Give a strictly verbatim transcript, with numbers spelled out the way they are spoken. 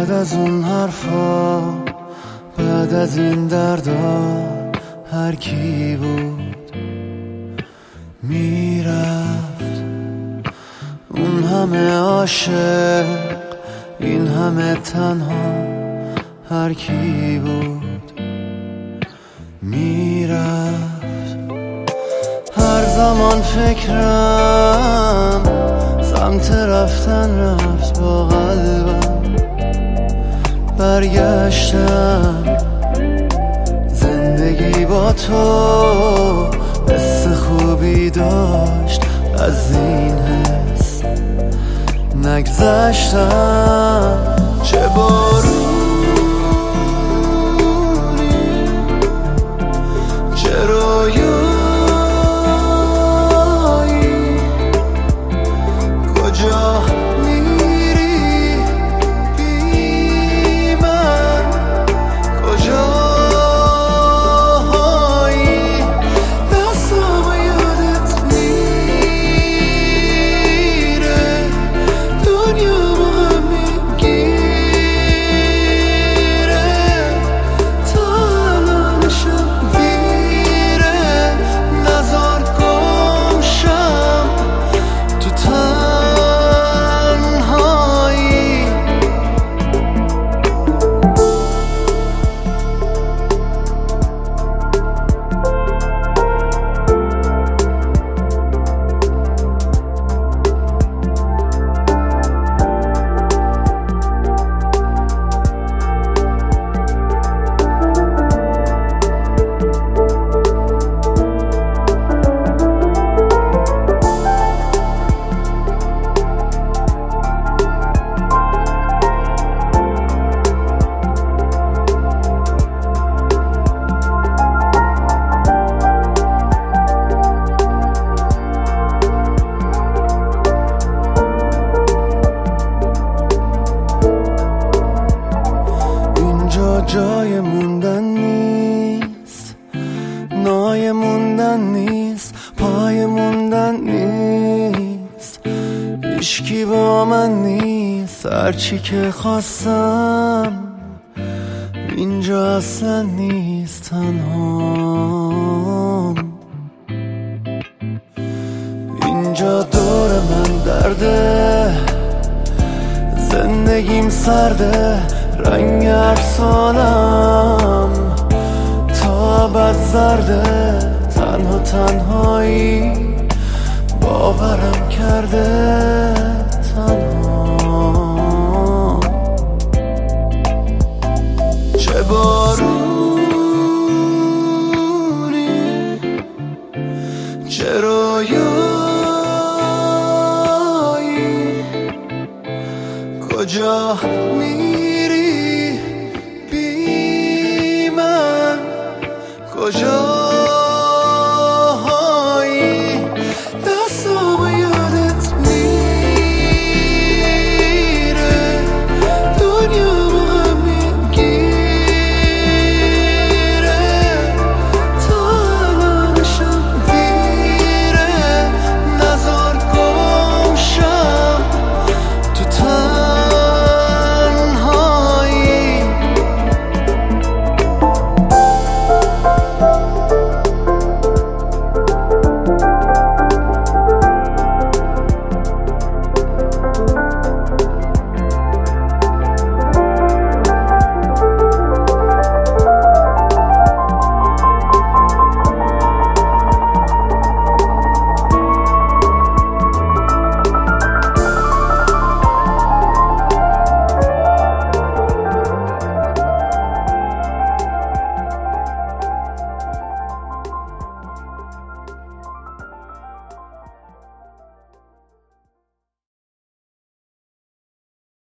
بعد از اون حرفا، بعد از این دردا، هر کی بود میرفت. اون همه عاشق، این همه تنها، هر کی بود میرفت. هر زمان فکرم سمت رفتن رفت، با قلبم برگشتم. زندگی با تو حس خوبی داشت، از این حس نگذشتم. چه بارونی، چه رویایی، کجا میری بی من، کجایی؟ دستم یادت میره، دنیا مهم میگیره، تا الانشم دیره. نزار گم شم تو تنهایی. جای موندن نیست، نای موندن نیست، پای موندن نیست، هیچکی با من نیست. هرچی که خواستم اینجا اصلا نیست، تنهام. اینجا دور من درده، زندگیم سرده، رنگ افسانم تا ابد زرده. تنها تنهایی باورم کرده، تنها. چه بارونی، چه رویایی، کجا می